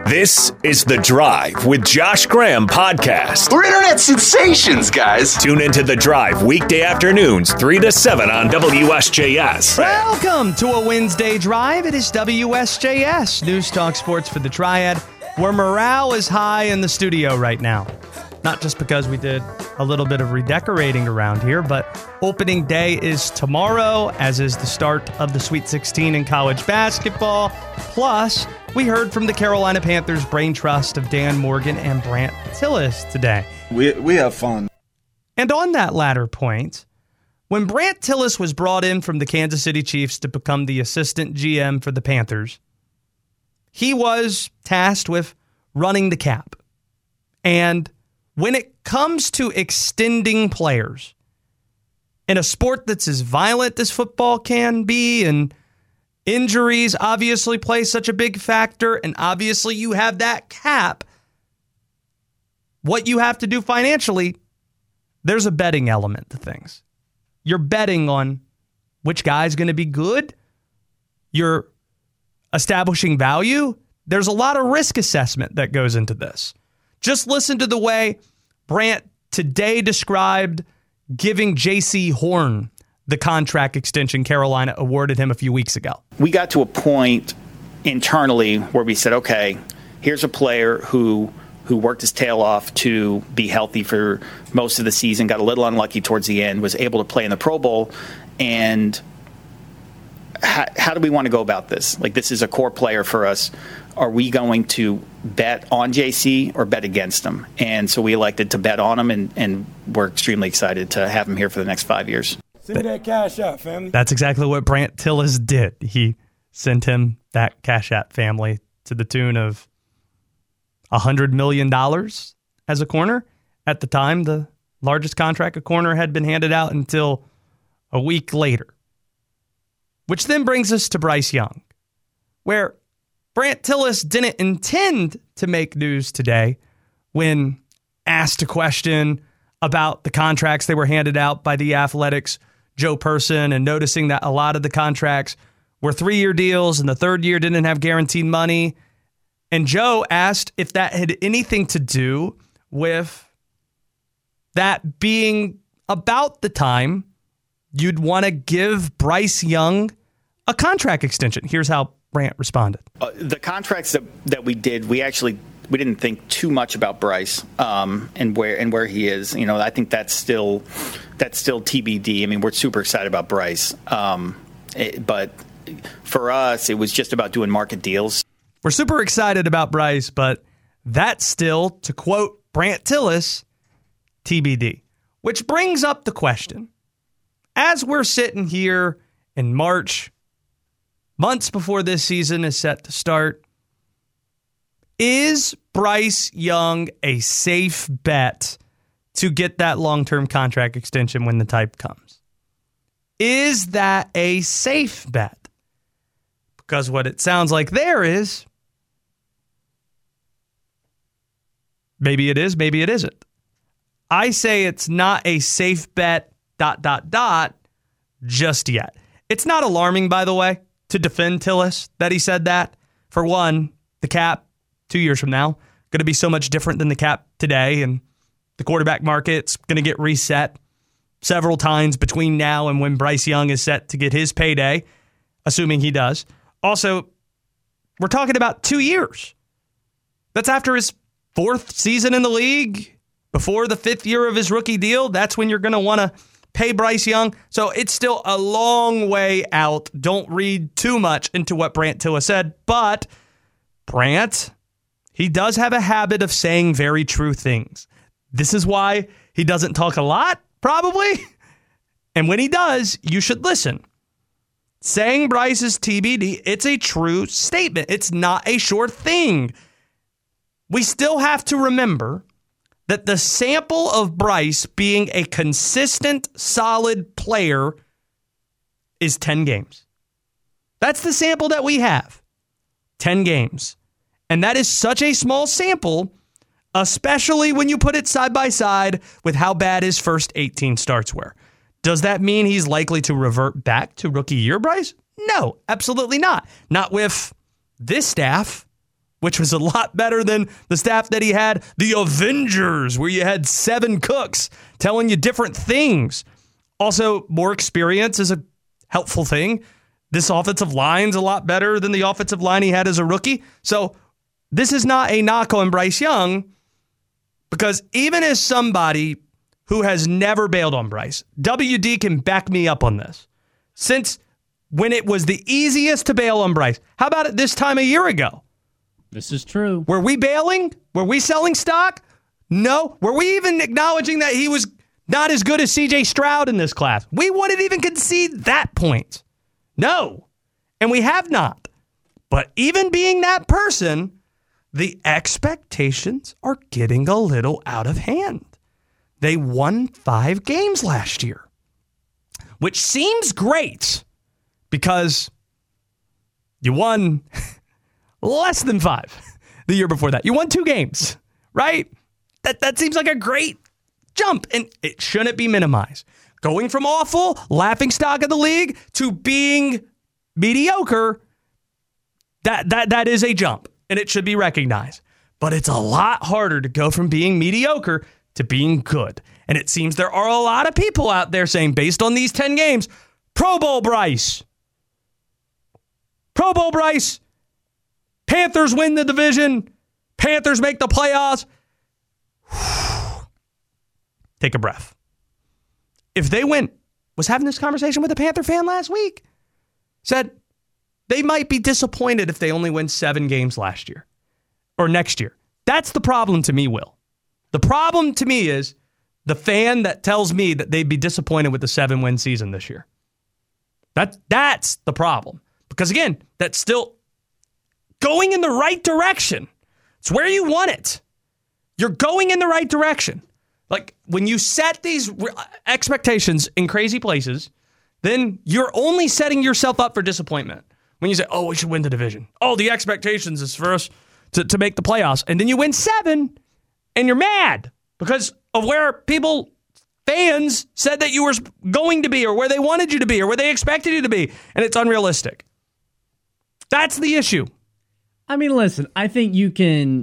This is The Drive with Josh Graham podcast. We're internet sensations, guys. Tune into The Drive weekday afternoons, 3 to 7 on WSJS. Welcome to a Wednesday Drive. It is WSJS, News Talk Sports for the Triad, where morale is high in the studio right now. Not just because we did a little bit of redecorating around here, but opening day is tomorrow, as is the start of the Sweet 16 in college basketball. Plus, we heard from the Carolina Panthers brain trust of Dan Morgan and Brant Tillis today. We have fun. And on that latter point, when Brant Tillis was brought in from the Kansas City Chiefs to become the assistant GM for the Panthers, he was tasked with running the cap. And when it comes to extending players in a sport that's as violent as football can be, and injuries obviously play such a big factor, and obviously you have that cap, what you have to do financially, there's a betting element to things. You're betting on which guy's going to be good. You're establishing value. There's a lot of risk assessment that goes into this. Just listen to the way Brant today described giving J.C. Horn the contract extension Carolina awarded him a few weeks ago. We got to a point internally where we said, okay, here's a player who worked his tail off to be healthy for most of the season, got a little unlucky towards the end, was able to play in the Pro Bowl, and how do we want to go about this? Like, this is a core player for us. Are we going to bet on JC or bet against him? And so we elected to bet on him, and we're extremely excited to have him here for the next 5 years. Send that cash out, family. That's exactly what Brant Tillis did. He sent him that Cash App family to the tune of $100 million as a corner. At the time, the largest contract a corner had been handed out until a week later. Which then brings us to Bryce Young, where Brant Tillis didn't intend to make news today when asked a question about the contracts they were handed out by the Athletics' Joe Person, and noticing that a lot of the contracts were 3-year deals and the third year didn't have guaranteed money. And Joe asked if that had anything to do with that being about the time you'd want to give Bryce Young a contract extension. Here's how Brant responded. The contracts that we did, we didn't think too much about Bryce and where he is. You know, I think that's still TBD. I mean, we're super excited about Bryce, but for us, it was just about doing market deals. We're super excited about Bryce, but that's still, to quote Brant Tillis, TBD. Which brings up the question: as we're sitting here in March, months before this season is set to start, is Bryce Young a safe bet to get that long-term contract extension when the time comes? Is that a safe bet? Because what it sounds like there is, maybe it is, maybe it isn't. I say it's not a safe bet, ... just yet. It's not alarming, by the way, to defend Tillis that he said that. For one, the cap 2 years from now going to be so much different than the cap today, and the quarterback market's going to get reset several times between now and when Bryce Young is set to get his payday, assuming he does. Also, we're talking about 2 years. That's after his 4th season in the league, before the 5th year of his rookie deal. That's when you're going to want to pay Bryce Young. So it's still a long way out. Don't read too much into what Brant Tillis said. But Brant, he does have a habit of saying very true things. This is why he doesn't talk a lot, probably. And when he does, you should listen. Saying Bryce is TBD, it's a true statement. It's not a sure thing. We still have to remember that the sample of Bryce being a consistent, solid player is 10 games. That's the sample that we have. 10 games. And that is such a small sample, especially when you put it side by side with how bad his first 18 starts were. Does that mean he's likely to revert back to rookie year Bryce? No, absolutely not. Not with this staff which was a lot better than the staff that he had. The Avengers, where you had 7 cooks telling you different things. Also, more experience is a helpful thing. This offensive line's a lot better than the offensive line he had as a rookie. So this is not a knock on Bryce Young, because even as somebody who has never bailed on Bryce, WD can back me up on this. Since when it was the easiest to bail on Bryce, how about it this time a year ago? This is true. Were we bailing? Were we selling stock? No. Were we even acknowledging that he was not as good as C.J. Stroud in this class? We wouldn't even concede that point. No. And we have not. But even being that person, the expectations are getting a little out of hand. They won 5 games last year, which seems great because you won less than 5 the year before that. You won 2 games, right? That seems like a great jump, and it shouldn't be minimized. Going from awful, laughingstock of the league, to being mediocre, that is a jump, and it should be recognized. But it's a lot harder to go from being mediocre to being good. And it seems there are a lot of people out there saying, based on these 10 games, Pro Bowl Bryce. Pro Bowl Bryce. Panthers win the division. Panthers make the playoffs. Take a breath. If they win, was having this conversation with a Panther fan last week. Said they might be disappointed if they only win 7 games last year or next year. That's the problem to me, Will. The problem to me is the fan that tells me that they'd be disappointed with the 7-win season this year. That's the problem. Because again, that's still going in the right direction. It's where you want it. You're going in the right direction. Like, when you set these expectations in crazy places, then you're only setting yourself up for disappointment. When you say, oh, we should win the division. Oh, the expectations is for us to make the playoffs. And then you win 7, and you're mad because of where fans said that you were going to be, or where they wanted you to be, or where they expected you to be. And it's unrealistic. That's the issue. I mean, listen, I think you can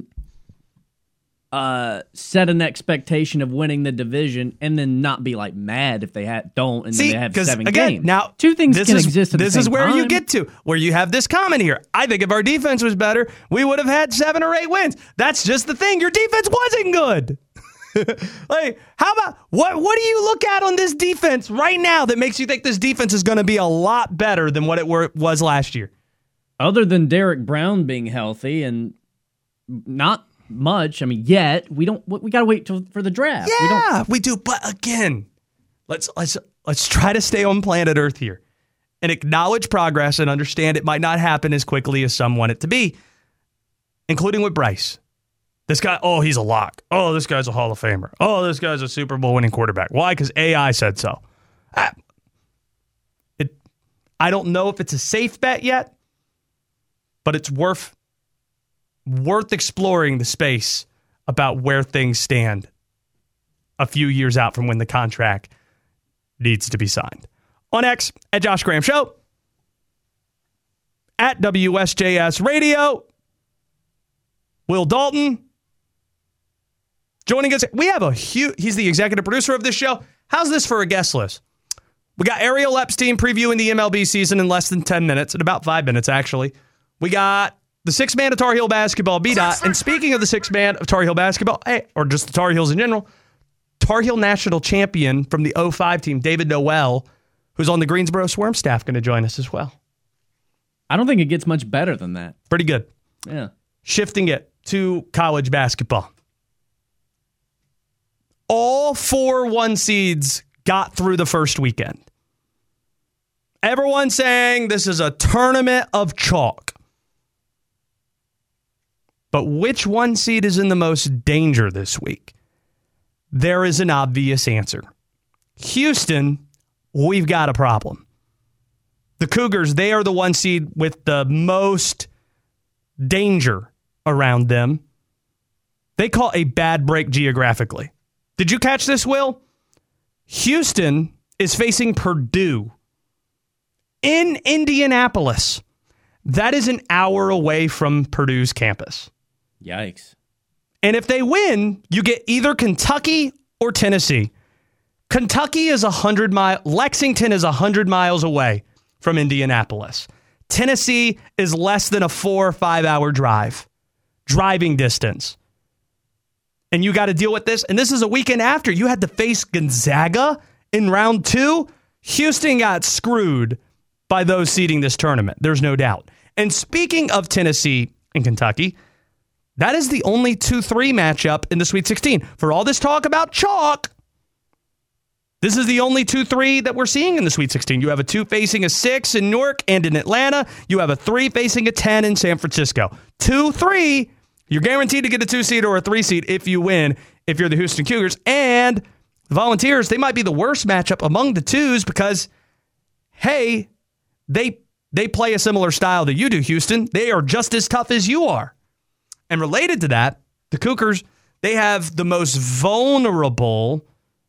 set an expectation of winning the division and then not be like mad if they don't, and then they have 7 games. Now, 2 things can exist at the same time. This is where you get to, where you have this comment here. I think if our defense was better, we would have had 7 or 8 wins. That's just the thing. Your defense wasn't good. Like, how about, what do you look at on this defense right now that makes you think this defense is going to be a lot better than what it was last year? Other than Derek Brown being healthy, and not much. I mean, yet we got to wait for the draft. Yeah, we do. But again, let's try to stay on planet Earth here and acknowledge progress and understand it might not happen as quickly as some want it to be, including with Bryce. This guy, oh, he's a lock. Oh, this guy's a Hall of Famer. Oh, this guy's a Super Bowl winning quarterback. Why? Because AI said so. I don't know if it's a safe bet yet, but it's worth exploring the space about where things stand a few years out from when the contract needs to be signed. On X, at Josh Graham Show, at WSJS Radio, Will Dalton joining us. We have he's the executive producer of this show. How's this for a guest list? We got Ariel Epstein previewing the MLB season in less than 10 minutes, in about 5 minutes, actually. We got the 6-man of Tar Heel basketball, B-Dot. And speaking of the 6-man of Tar Heel basketball, or just the Tar Heels in general, Tar Heel national champion from the 05 team, David Noel, who's on the Greensboro Swarm staff, going to join us as well. I don't think it gets much better than that. Pretty good. Yeah. Shifting it to college basketball. All 4 1 seeds got through the first weekend. Everyone saying this is a tournament of chalk. But which 1 seed is in the most danger this week? There is an obvious answer. Houston, we've got a problem. The Cougars, they are the 1 seed with the most danger around them. They call a bad break geographically. Did you catch this, Will? Houston is facing Purdue in Indianapolis. That is an hour away from Purdue's campus. Yikes. And if they win, you get either Kentucky or Tennessee. Kentucky is 100 miles. Lexington is 100 miles away from Indianapolis. Tennessee is less than a 4 or 5 hour driving distance. And you got to deal with this. And this is a weekend after you had to face Gonzaga in round 2. Houston got screwed by those seeding this tournament. There's no doubt. And speaking of Tennessee and Kentucky, that is the only 2-3 matchup in the Sweet 16. For all this talk about chalk, this is the only 2-3 that we're seeing in the Sweet 16. You have a 2 facing a 6 in Newark and in Atlanta. You have a 3 facing a 10 in San Francisco. 2-3, you're guaranteed to get a 2 seed or a 3 seed if you win, if you're the Houston Cougars. And the Volunteers, they might be the worst matchup among the 2s because, hey, they play a similar style that you do, Houston. They are just as tough as you are. And related to that, the Cougars, they have the most vulnerable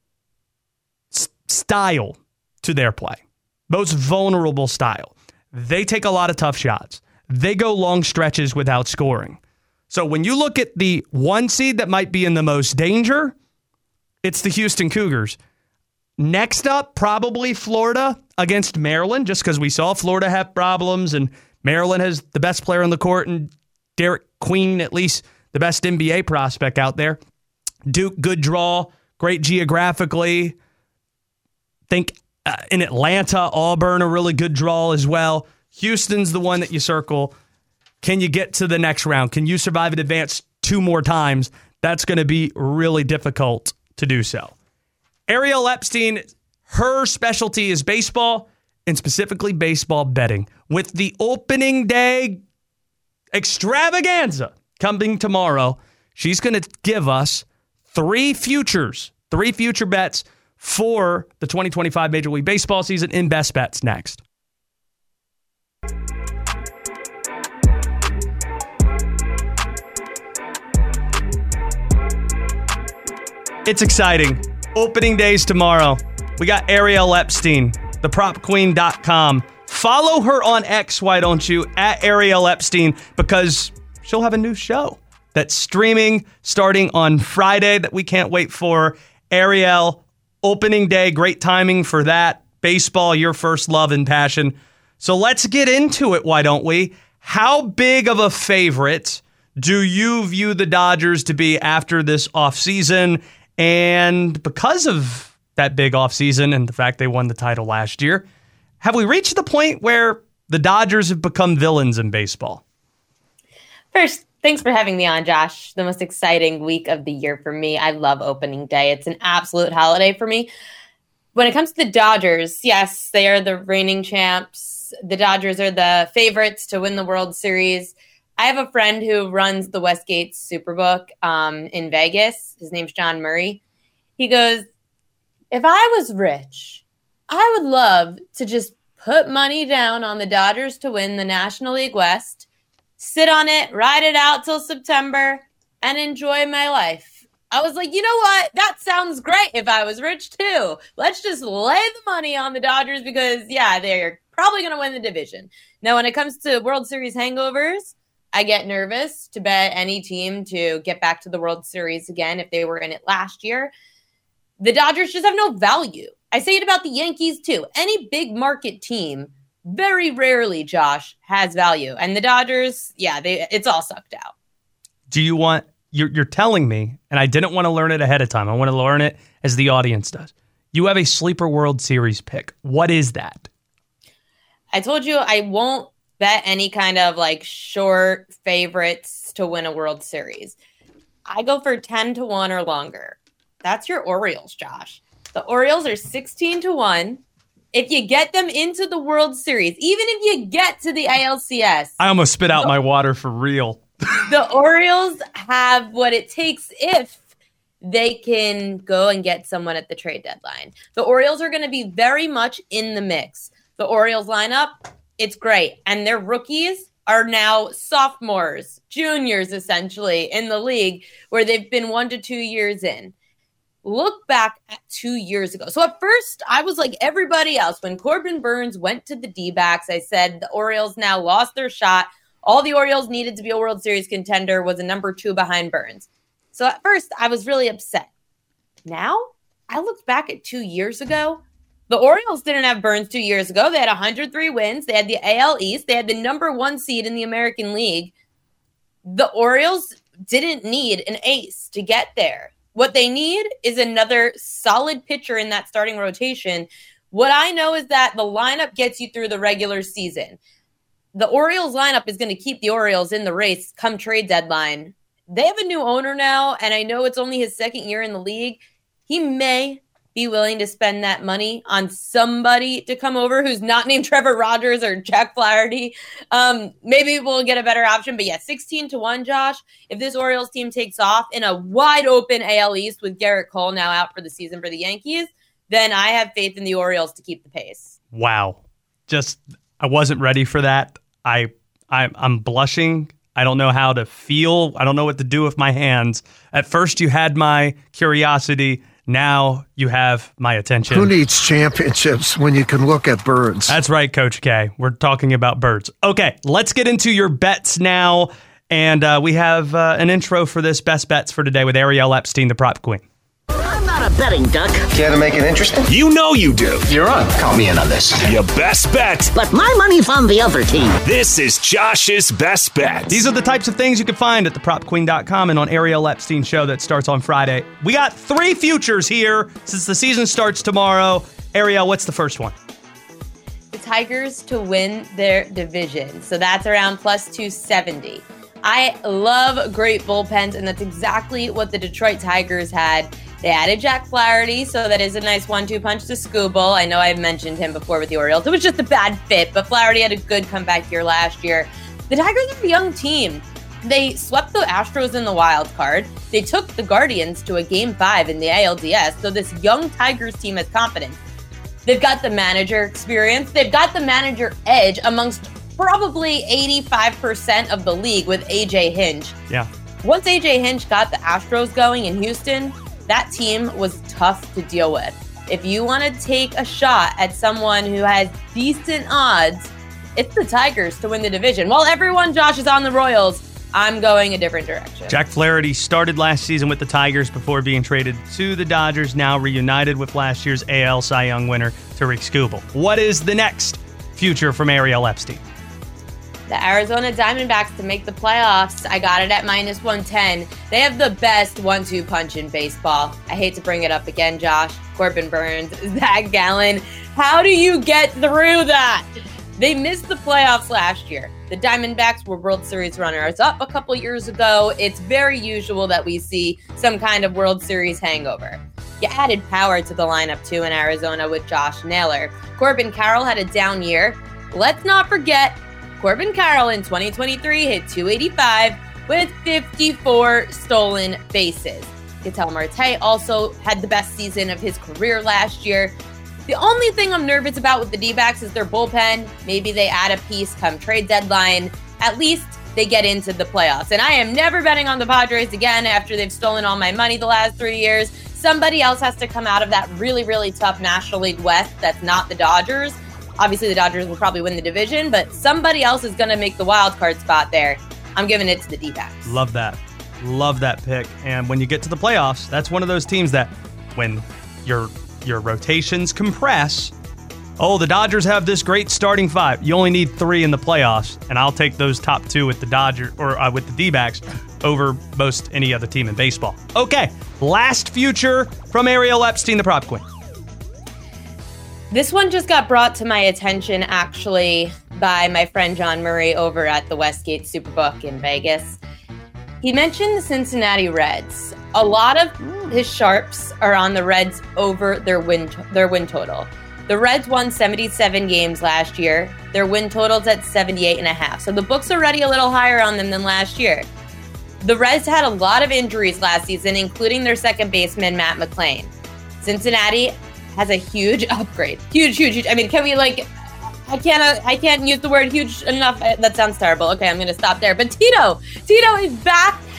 style to their play. Most vulnerable style. They take a lot of tough shots. They go long stretches without scoring. So when you look at the 1 seed that might be in the most danger, it's the Houston Cougars. Next up, probably Florida against Maryland, just because we saw Florida have problems and Maryland has the best player on the court and Derek Queen, at least the best NBA prospect out there. Duke, good draw, great geographically. Think in Atlanta, Auburn, a really good draw as well. Houston's the one that you circle. Can you get to the next round? Can you survive and advance 2 more times? That's going to be really difficult to do so. Ariel Epstein, her specialty is baseball, and specifically baseball betting. With the opening day extravaganza coming tomorrow, she's going to give us 3 future bets for the 2025 Major League Baseball season in Best Bets next. It's exciting. Opening days tomorrow. We got Ariel Epstein, thepropqueen.com. Follow her on X, why don't you, at Ariel Epstein, because she'll have a new show that's streaming starting on Friday that we can't wait for. Ariel, opening day, great timing for that. Baseball, your first love and passion. So let's get into it, why don't we? How big of a favorite do you view the Dodgers to be after this offseason? And because of that big offseason and the fact they won the title last year, have we reached the point where the Dodgers have become villains in baseball? First, thanks for having me on, Josh. The most exciting week of the year for me. I love opening day. It's an absolute holiday for me. When it comes to the Dodgers, yes, they are the reigning champs. The Dodgers are the favorites to win the World Series. I have a friend who runs the Westgate Superbook in Vegas. His name's John Murray. He goes, if I was rich, I would love to just put money down on the Dodgers to win the National League West, sit on it, ride it out till September, and enjoy my life. I was like, you know what? That sounds great if I was rich too. Let's just lay the money on the Dodgers because, yeah, they're probably going to win the division. Now, when it comes to World Series hangovers, I get nervous to bet any team to get back to the World Series again if they were in it last year. The Dodgers just have no value. I say it about the Yankees too. Any big market team, very rarely, Josh, has value. And the Dodgers, yeah, it's all sucked out. Do you want, you're telling me, and I didn't want to learn it ahead of time. I want to learn it as the audience does. You have a sleeper World Series pick. What is that? I told you I won't bet any kind of like short favorites to win a World Series. I go for 10-1 or longer. That's your Orioles, Josh. The Orioles are 16-1. If you get them into the World Series, even if you get to the ALCS. I almost spit out my water for real. The Orioles have what it takes if they can go and get someone at the trade deadline. The Orioles are going to be very much in the mix. The Orioles lineup, it's great. And their rookies are now sophomores, juniors, essentially, in the league, where they've been 1 to 2 years in. look back at 2 years ago. So at first, I was like everybody else. When Corbin Burnes went to the D-backs, I said the Orioles now lost their shot. All the Orioles needed to be a World Series contender was a number 2 behind Burnes. So at first, I was really upset. Now, I looked back at 2 years ago. The Orioles didn't have Burnes 2 years ago. They had 103 wins. They had the AL East. They had the number 1 seed in the American League. The Orioles didn't need an ace to get there. What they need is another solid pitcher in that starting rotation. What I know is that the lineup gets you through the regular season. The Orioles lineup is going to keep the Orioles in the race come trade deadline. They have a new owner now, and I know it's only his second year in the league. He may be willing to spend that money on somebody to come over who's not named Trevor Rogers or Jack Flaherty. Maybe we'll get a better option. But yeah, 16-1, Josh. If this Orioles team takes off in a wide open AL East with Garrett Cole now out for the season for the Yankees, then I have faith in the Orioles to keep the pace. Wow. I wasn't ready for that. I'm blushing. I don't know how to feel. I don't know what to do with my hands. At first, you had my curiosity. Now you have my attention. Who needs championships when you can look at birds? That's right, Coach K. We're talking about birds. Okay, let's get into your bets now. And we have an intro for this Best Bets for today with Ariel Epstein, the prop queen. I'm not a betting duck. Care to make it interesting? You know you do. You're on. Count me in on this. Your best bet. But my money's on the other team. This is Josh's Best Bet. These are the types of things you can find at thepropqueen.com and on Ariel Epstein show that starts on Friday. We got 3 futures here since the season starts tomorrow. Ariel, what's the first one? The Tigers to win their division. So that's around plus 270. I love great bullpens, and that's exactly what the Detroit Tigers had. They added Jack Flaherty, so that is a nice 1-2 punch to Skubal. I know I've mentioned him before with the Orioles. It was just a bad fit, but Flaherty had a good comeback year last year. The Tigers are a young team. They swept the Astros in the wild card. They took the Guardians to a Game 5 in the ALDS, so this young Tigers team has confidence. They've got the manager experience. They've got the manager edge amongst probably 85% of the league with A.J. Hinch. Yeah. Once A.J. Hinch got the Astros going in Houston, that team was tough to deal with. If you want to take a shot at someone who has decent odds, it's the Tigers to win the division. While everyone, Josh, is on the Royals, I'm going a different direction. Jack Flaherty started last season with the Tigers before being traded to the Dodgers, now reunited with last year's AL Cy Young winner, Tariq Skubal. What is the next future from Ariel Epstein? The Arizona Diamondbacks to make the playoffs. I got it at minus 110. They have the best 1-2 punch in baseball. I hate to bring it up again, Josh. Corbin Burnes, Zach Gallen. How do you get through that? They missed the playoffs last year. The Diamondbacks were World Series runners-up a couple years ago. It's very usual that we see some kind of World Series hangover. You added power to the lineup, too, in Arizona with Josh Naylor. Corbin Carroll had a down year. Let's not forget, Corbin Carroll in 2023 hit 285 with 54 stolen bases. Ketel Marte also had the best season of his career last year. The only thing I'm nervous about with the D-backs is their bullpen. Maybe they add a piece come trade deadline. At least they get into the playoffs. And I am never betting on the Padres again after they've stolen all my money the last 3 years. Somebody else has to come out of that really, really tough National League West that's not the Dodgers. Obviously, the Dodgers will probably win the division, but somebody else is going to make the wild card spot there. I'm giving it to the D-backs. Love that. Love that pick. And when you get to the playoffs, that's one of those teams that when your rotations compress, the Dodgers have this great starting 5. You only need 3 in the playoffs, and I'll take those top 2 with the Dodgers or with the D-backs over most any other team in baseball. Okay, last future from Ariel Epstein, the prop queen. This one just got brought to my attention, actually, by my friend John Murray over at the Westgate Superbook in Vegas. He mentioned the Cincinnati Reds. A lot of his sharps are on the Reds over their win total. The Reds won 77 games last year. Their win total's at 78.5. So the book's already a little higher on them than last year. The Reds had a lot of injuries last season, including their second baseman, Matt McClain. Cincinnati has a huge upgrade. Huge. I mean, can we I can't use the word huge enough. That sounds terrible. Okay, I'm going to stop there. But Tito is back,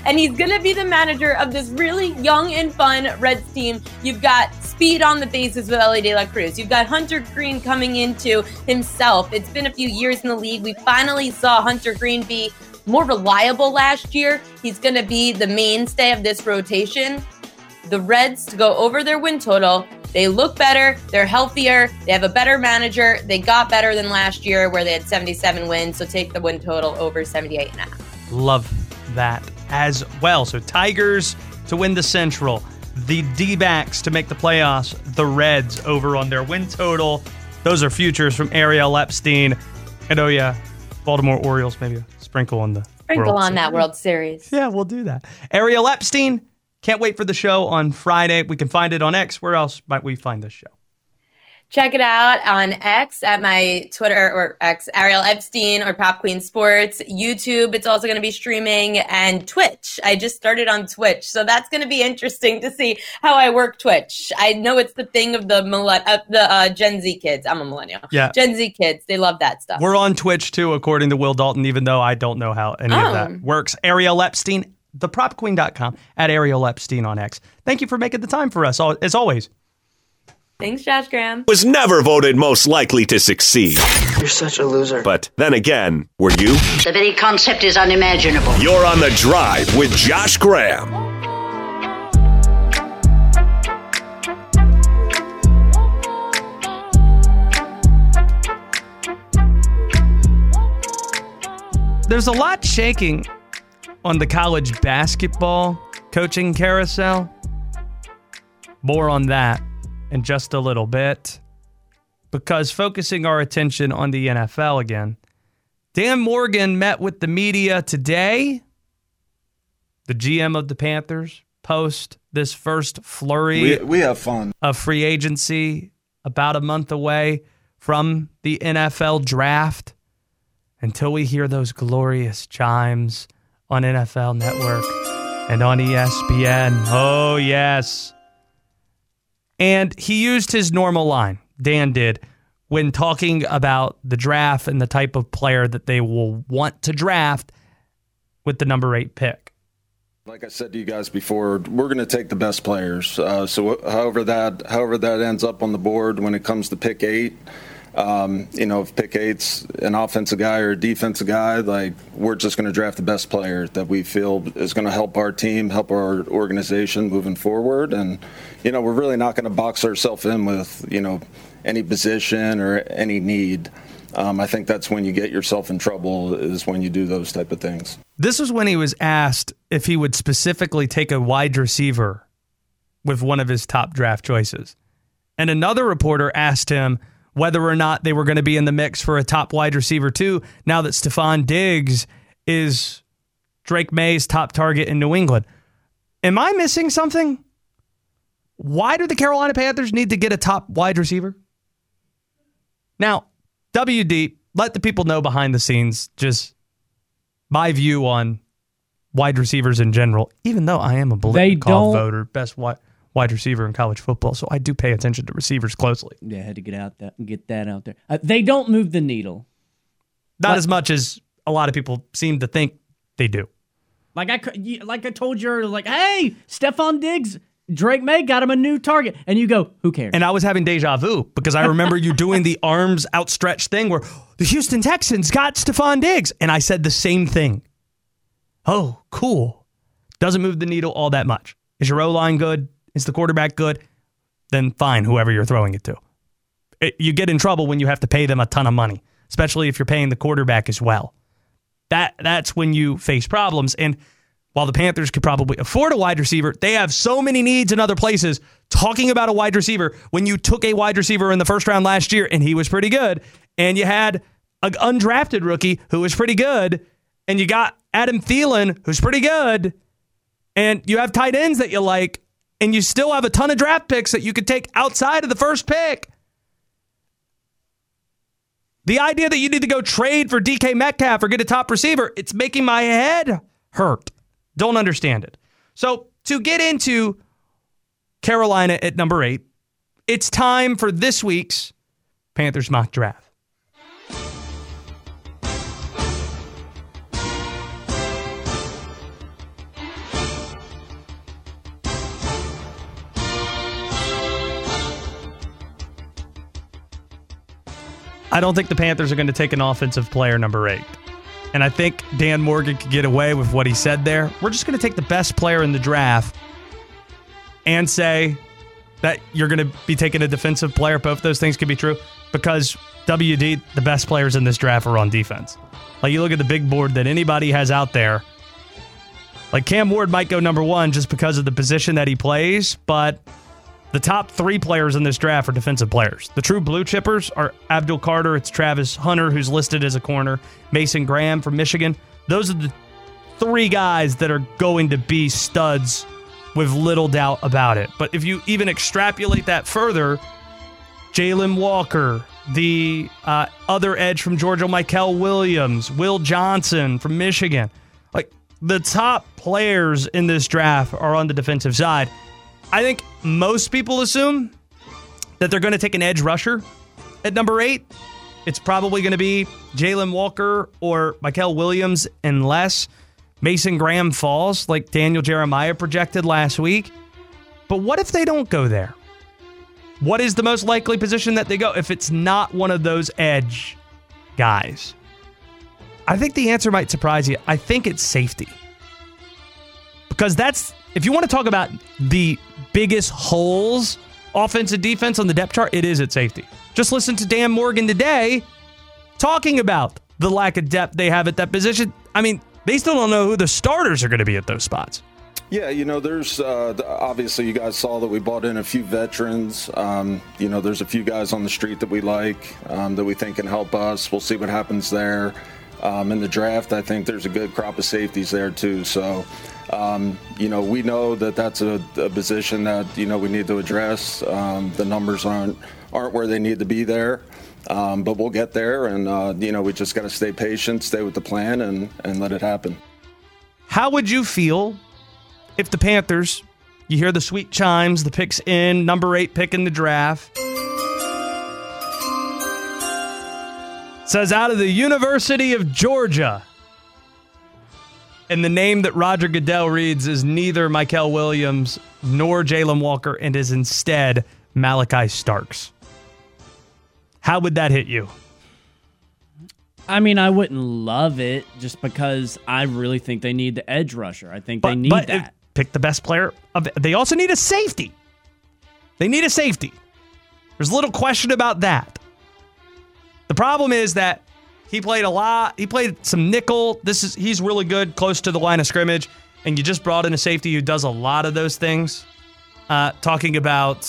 and he's going to be the manager of this really young and fun Reds team. You've got speed on the bases with Elly De La Cruz. You've got Hunter Green coming into himself. It's been a few years in the league. We finally saw Hunter Green be more reliable last year. He's going to be the mainstay of this rotation. The Reds to go over their win total. They look better. They're healthier. They have a better manager. They got better than last year where they had 77 wins. So take the win total over 78.5. Love that as well. So Tigers to win the Central. The D-backs to make the playoffs. The Reds over on their win total. Those are futures from Ariel Epstein. And oh yeah, Baltimore Orioles, maybe a sprinkle on the Sprinkle on that World Series. Yeah, we'll do that. Ariel Epstein. Can't wait for the show on Friday. We can find it on X. Where else might we find this show? Check it out on X at my Twitter or X, Ariel Epstein or Pop Queen Sports. YouTube, it's also going to be streaming, and Twitch. I just started on Twitch, so that's going to be interesting to see how I work Twitch. I know it's the thing of the Gen Z kids. I'm a millennial. Yeah. Gen Z kids, they love that stuff. We're on Twitch too, according to Will Dalton, even though I don't know how any of that works. Ariel Epstein, thepropqueen.com, at Ariel Epstein on X. Thank you for making the time for us, as always. Thanks, Josh Graham. Was never voted most likely to succeed. You're such a loser. But then again, were you? The very concept is unimaginable. You're on The Drive with Josh Graham. There's a lot shaking on the college basketball coaching carousel. More on that in just a little bit, because focusing our attention on the NFL again, Dan Morgan met with the media today. The GM of the Panthers post this first flurry we have fun of free agency about a month away from the NFL draft. Until we hear those glorious chimes on NFL Network and on ESPN. Oh, yes. And he used his normal line, Dan did, when talking about the draft and the type of player that they will want to draft with the number 8 pick. Like I said to you guys before, we're going to take the best players. So however that ends up on the board when it comes to pick 8, if pick 8's an offensive guy or a defensive guy, like, we're just going to draft the best player that we feel is going to help our team, help our organization moving forward. And, we're really not going to box ourselves in with, any position or any need. I think that's when you get yourself in trouble, is when you do those type of things. This was when he was asked if he would specifically take a wide receiver with one of his top draft choices. And another reporter asked him whether or not they were going to be in the mix for a top wide receiver too, now that Stephon Diggs is Drake May's top target in New England. Am I missing something? Why do the Carolina Panthers need to get a top wide receiver? Now, WD, let the people know behind the scenes just my view on wide receivers in general, even though I am a Biletnikoff voter, best wide receiver in college football, so I do pay attention to receivers closely. Yeah, I had to get that out there. They don't move the needle. Not as much as a lot of people seem to think they do. Like I told you, like, hey, Stephon Diggs, Drake May got him a new target. And you go, who cares? And I was having deja vu because I remember you doing the arms outstretched thing where the Houston Texans got Stephon Diggs. And I said the same thing. Oh, cool. Doesn't move the needle all that much. Is your O-line good? Is the quarterback good? Then fine, whoever you're throwing it to. You get in trouble when you have to pay them a ton of money, especially if you're paying the quarterback as well. That's when you face problems. And while the Panthers could probably afford a wide receiver, they have so many needs in other places. Talking about a wide receiver, when you took a wide receiver in the first round last year and he was pretty good, and you had an undrafted rookie who was pretty good, and you got Adam Thielen, who's pretty good, and you have tight ends that you like, and you still have a ton of draft picks that you could take outside of the first pick. The idea that you need to go trade for DK Metcalf or get a top receiver, it's making my head hurt. Don't understand it. So to get into Carolina at number 8, it's time for this week's Panthers mock draft. I don't think the Panthers are going to take an offensive player number 8. And I think Dan Morgan could get away with what he said there. We're just going to take the best player in the draft and say that you're going to be taking a defensive player. Both those things could be true because WD, the best players in this draft are on defense. Like, you look at the big board that anybody has out there. Like, Cam Ward might go number 1 just because of the position that he plays, but the top 3 players in this draft are defensive players. The true blue chippers are Abdul Carter, it's Travis Hunter, who's listed as a corner, Mason Graham from Michigan. Those are the 3 guys that are going to be studs with little doubt about it. But if you even extrapolate that further, Jalen Walker, the other edge from Georgia, Michael Williams, Will Johnson from Michigan. Like, the top players in this draft are on the defensive side. I think most people assume that they're going to take an edge rusher at number 8. It's probably going to be Jalen Walker or Michael Williams unless Mason Graham falls like Daniel Jeremiah projected last week. But what if they don't go there? What is the most likely position that they go if it's not one of those edge guys? I think the answer might surprise you. I think it's safety. Because that's, if you want to talk about the biggest holes, offense and defense on the depth chart, it is at safety. Just listen to Dan Morgan today talking about the lack of depth they have at that position. I mean, they still don't know who the starters are going to be at those spots. Yeah, there's obviously you guys saw that we brought in a few veterans. There's a few guys on the street that we like, that we think can help us. We'll see what happens there. In the draft, I think there's a good crop of safeties there too. So, we know that that's a position that, we need to address. The numbers aren't where they need to be there. But we'll get there, and, we just got to stay patient, stay with the plan, and let it happen. How would you feel if the Panthers, you hear the sweet chimes, the pick's in, number 8 pick in the draft, says out of the University of Georgia, and the name that Roger Goodell reads is neither Michael Williams nor Jalen Walker and is instead Malachi Starks. How would that hit you? I mean, I wouldn't love it just because I really think they need the edge rusher. I think they need that. Pick the best player. They also need a safety. They need a safety. There's little question about that. The problem is that he played a lot. He played some nickel. He's really good close to the line of scrimmage, and you just brought in a safety who does a lot of those things. Talking about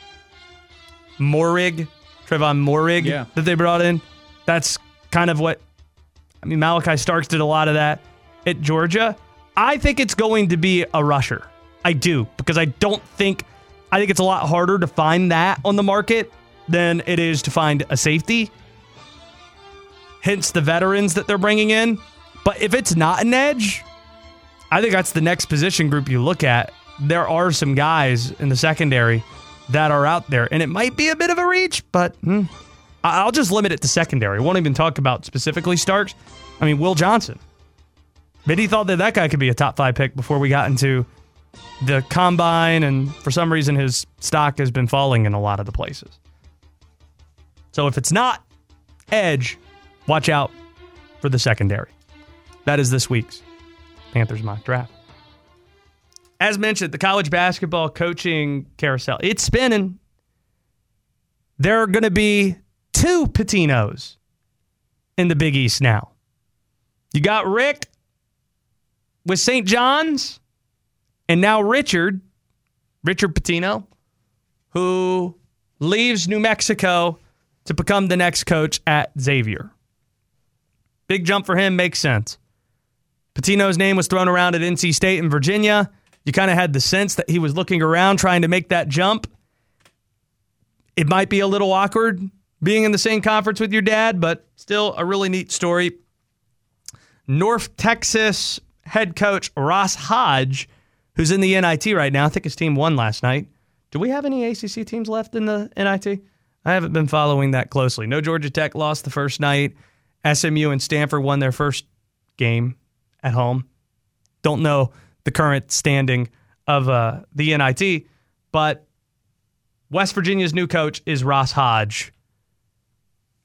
Trevon Moehrig, that they brought in. That's kind of what, Malachi Starks did a lot of that at Georgia. I think it's going to be a rusher. I do, because I think it's a lot harder to find that on the market than it is to find a safety. Hence the veterans that they're bringing in. But if it's not an edge, I think that's the next position group you look at. There are some guys in the secondary that are out there, and it might be a bit of a reach, but I'll just limit it to secondary. I won't even talk about specifically Starks. Will Johnson. Biddy thought that guy could be a top 5 pick before we got into the combine, and for some reason his stock has been falling in a lot of the places. So if it's not edge, watch out for the secondary. That is this week's Panthers mock draft. As mentioned, the college basketball coaching carousel, it's spinning. There are going to be 2 Pitinos in the Big East now. You got Rick with St. John's, and now Richard Pitino, who leaves New Mexico to become the next coach at Xavier. Big jump for him, makes sense. Pitino's name was thrown around at NC State and Virginia. You kind of had the sense that he was looking around trying to make that jump. It might be a little awkward being in the same conference with your dad, but still a really neat story. North Texas head coach Ross Hodge, who's in the NIT right now. I think his team won last night. Do we have any ACC teams left in the NIT? I haven't been following that closely. No, Georgia Tech lost the first night. SMU and Stanford won their first game at home. Don't know the current standing of the NIT, but West Virginia's new coach is Ross Hodge.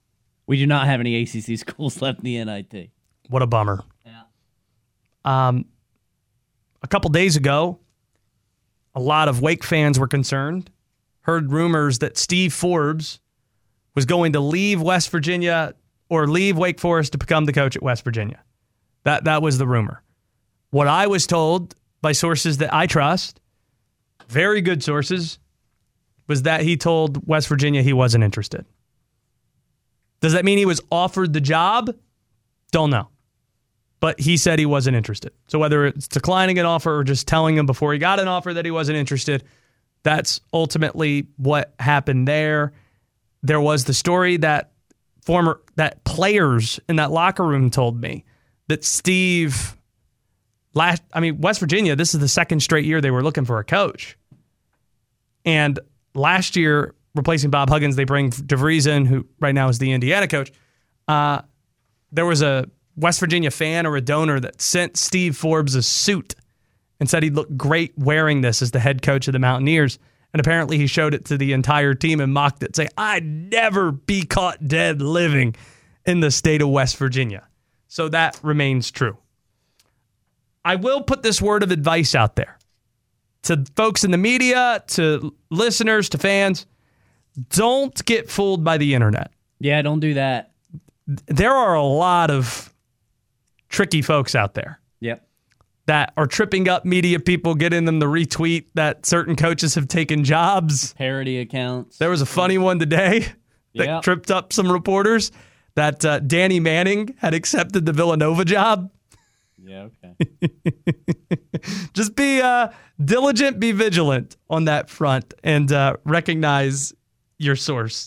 We do not have any ACC schools left in the NIT. What a bummer. Yeah. A couple days ago, a lot of Wake fans were concerned, heard rumors that Steve Forbes was going to leave West Virginia or leave Wake Forest to become the coach at West Virginia. That was the rumor. What I was told by sources that I trust, very good sources, was that he told West Virginia he wasn't interested. Does that mean he was offered the job? Don't know. But he said he wasn't interested. So whether it's declining an offer or just telling him before he got an offer that he wasn't interested, that's ultimately what happened there. There was the story that players in that locker room told me that Steve, West Virginia, this is the second straight year they were looking for a coach. And last year, replacing Bob Huggins, they bring DeVries in, who right now is the Indiana coach. There was a West Virginia fan or a donor that sent Steve Forbes a suit and said he'd look great wearing this as the head coach of the Mountaineers. And apparently he showed it to the entire team and mocked it, saying, I'd never be caught dead living in the state of West Virginia. So that remains true. I will put this word of advice out there to folks in the media, to listeners, to fans. Don't get fooled by the internet. Yeah, don't do that. There are a lot of tricky folks out there. Yep. That are tripping up media people, getting them to retweet that certain coaches have taken jobs. Parody accounts. There was a funny one today that tripped up some reporters that Danny Manning had accepted the Villanova job. Yeah, okay. Just be diligent, be vigilant on that front, and recognize your source.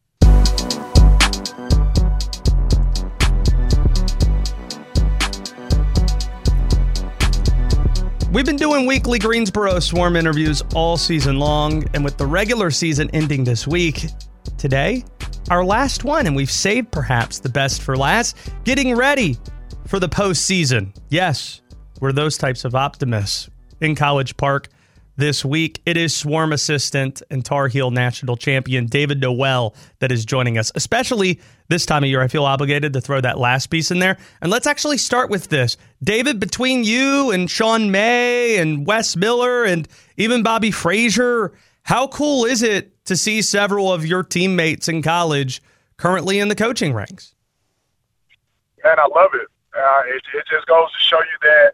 We've been doing weekly Greensboro Swarm interviews all season long, and with the regular season ending this week, today, our last one, and we've saved perhaps the best for last, getting ready for the postseason. Yes, we're those types of optimists in College Park this week. It is Swarm assistant and Tar Heel national champion David Noel that is joining us, especially this time of year. I feel obligated to throw that last piece in there. And let's actually start with this. David, between you and Sean May and Wes Miller and even Bobby Frazier, how cool is it to see several of your teammates in college currently in the coaching ranks? Man, I love it. It just goes to show you that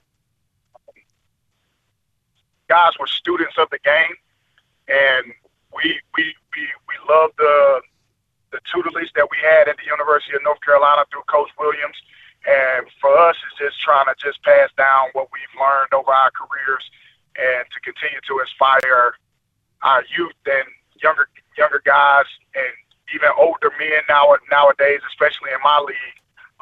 guys were students of the game, and we love the tutelage that we had at the University of North Carolina through Coach Williams. And for us, it's just trying to just pass down what we've learned over our careers and to continue to inspire our youth and younger guys and even older men nowadays, especially in my league,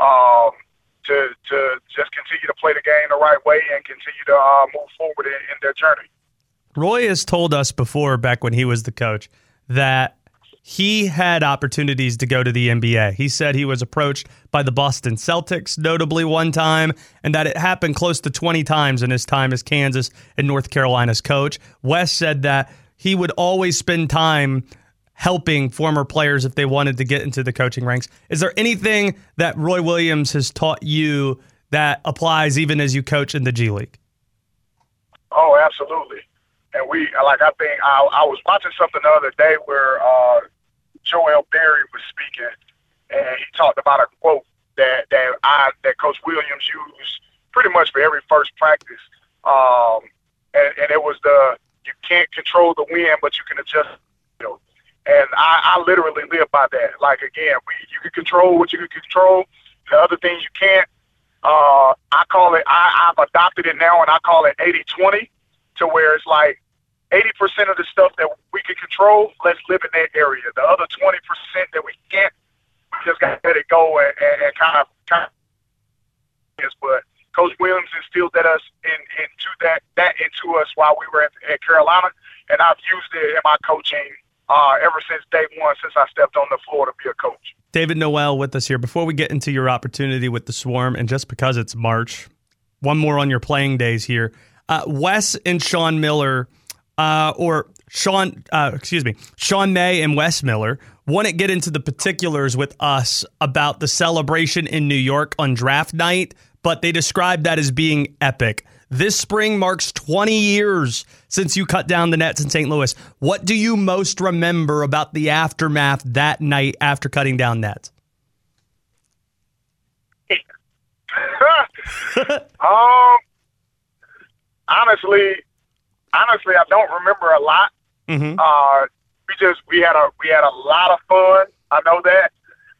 to just continue to play the game the right way and continue to move forward in their journey. Roy has told us before, back when he was the coach, that he had opportunities to go to the NBA. He said he was approached by the Boston Celtics, notably one time, and that it happened close to 20 times in his time as Kansas and North Carolina's coach. Wes said that he would always spend time helping former players if they wanted to get into the coaching ranks. Is there anything that Roy Williams has taught you that applies even as you coach in the G League? Oh, absolutely. And I think I was watching something the other day where Joel Berry was speaking, and he talked about a quote that Coach Williams used pretty much for every first practice. And it was you can't control the wind, but you can adjust. And I literally live by that. Like, again, you can control what you can control. The other things you can't. I call it, I've adopted it now, and I call it 80-20, to where it's like 80% of the stuff that we can control, let's live in that area. The other 20% that we can't, we just got to let it go and kind of. But Coach Williams instilled into us while we were at Carolina, and I've used it in my coaching ever since day one, since I stepped on the floor to be a coach. David Noel with us here. Before we get into your opportunity with the Swarm, and just because it's March, one more on your playing days here. Wes and Sean Miller, Sean May and Wes Miller wouldn't get into the particulars with us about the celebration in New York on draft night, but they described that as being epic. This spring marks 20 years since you cut down the nets in St. Louis. What do you most remember about the aftermath that night after cutting down nets? Honestly, I don't remember a lot. Mm-hmm. We had a lot of fun. I know that.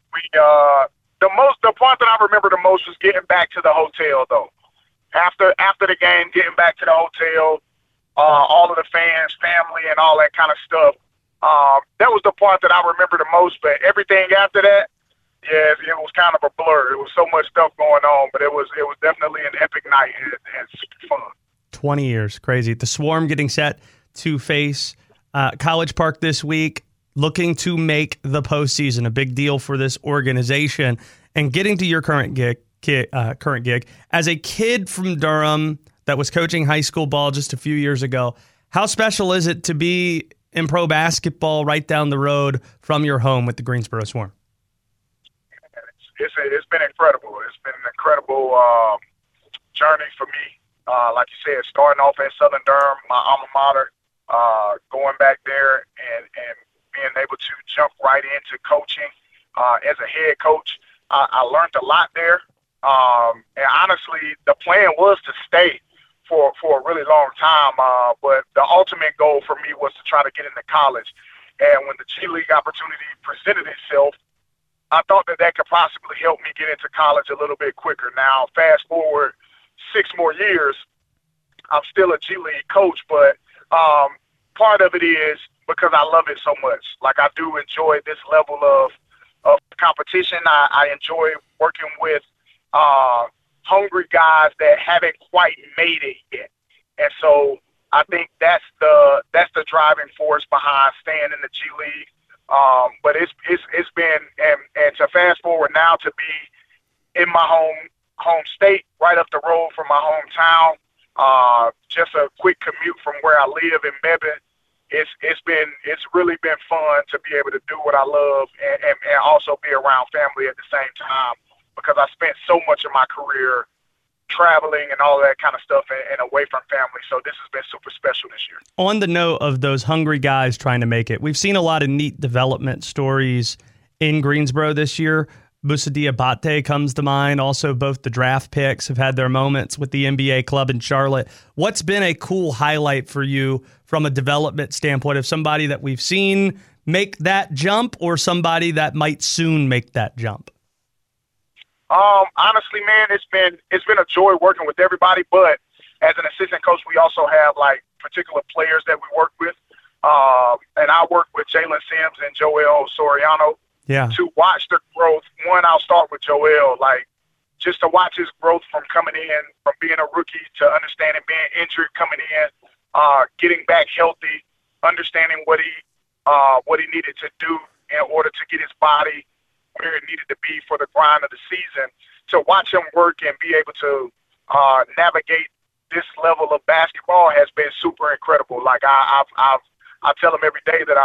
The part that I remember the most was getting back to the hotel though. After the game, getting back to the hotel, all of the fans, family, and all that kind of stuff. That was the part that I remember the most. But everything after that, yeah, it was kind of a blur. It was so much stuff going on, but it was definitely an epic night and super fun. 20 years, crazy. The Swarm getting set to face College Park this week, looking to make the postseason, a big deal for this organization, and getting to your current gig. As a kid from Durham that was coaching high school ball just a few years ago, how special is it to be in pro basketball right down the road from your home with the Greensboro Swarm? It's been incredible. It's been an incredible journey for me. Like you said, starting off at Southern Durham, my alma mater, going back there and being able to jump right into coaching as a head coach. I learned a lot there. And honestly, the plan was to stay for a really long time. But the ultimate goal for me was to try to get into college. And when the G League opportunity presented itself, I thought that could possibly help me get into college a little bit quicker. Now, fast forward 6 more years, I'm still a G League coach, but part of it is because I love it so much. Like, I do enjoy this level of competition. I enjoy working with hungry guys that haven't quite made it yet. And so I think that's the driving force behind staying in the G League. But it's been, and to fast forward now to be in my home state, right up the road from my hometown, just a quick commute from where I live in Mebane. It's really been fun to be able to do what I love and also be around family at the same time, because I spent so much of my career traveling and all that kind of stuff and away from family. So this has been super special this year. On the note of those hungry guys trying to make it, we've seen a lot of neat development stories in Greensboro this year. Moussa Diabate comes to mind. Also, both the draft picks have had their moments with the NBA club in Charlotte. What's been a cool highlight for you from a development standpoint of somebody that we've seen make that jump or somebody that might soon make that jump? Honestly, man, it's been a joy working with everybody, but as an assistant coach, we also have like particular players that we work with. And I work with Jalen Sims and Joel Soriano. Yeah. To watch the growth. One, I'll start with Joel, like just to watch his growth from coming in, from being a rookie to understanding being injured, coming in, getting back healthy, understanding what he needed to do in order to get his body where it needed to be for the grind of the season. To watch him work and be able to navigate this level of basketball has been super incredible. Like I tell him every day that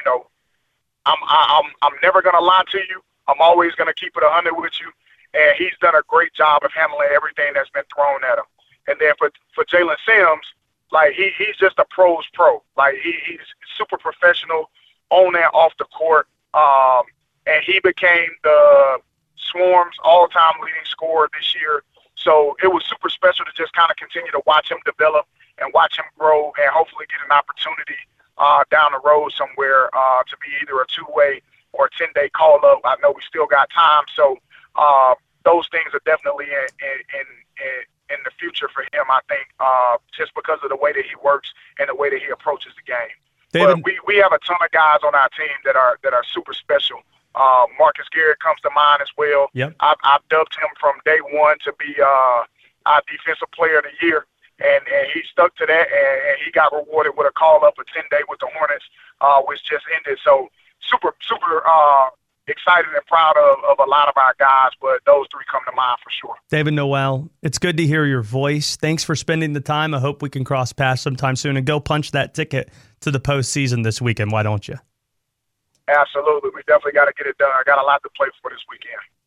I'm never gonna lie to you. I'm always gonna keep it 100 with you. And he's done a great job of handling everything that's been thrown at him. And then for Jalen Sims, like he's just a pro's pro. Like he's super professional on and off the court. And he became the Swarm's all-time leading scorer this year. So it was super special to just kind of continue to watch him develop and watch him grow and hopefully get an opportunity down the road somewhere to be either a 2-way or a 10-day call-up. I know we still got time. So those things are definitely in the future for him, I think, just because of the way that he works and the way that he approaches the game. David, but we have a ton of guys on our team that are super special. Marcus Garrett comes to mind as well. Yep. I've dubbed him from day one to be our defensive player of the year, and he stuck to that, and he got rewarded with a call-up, a 10-day with the Hornets, which just ended. So super excited and proud of a lot of our guys, but those three come to mind for sure. David Noel, it's good to hear your voice. Thanks for spending the time. I hope we can cross paths sometime soon and go punch that ticket to the postseason this weekend. Why don't you? Absolutely. We definitely got to get it done. I got a lot to play for this weekend.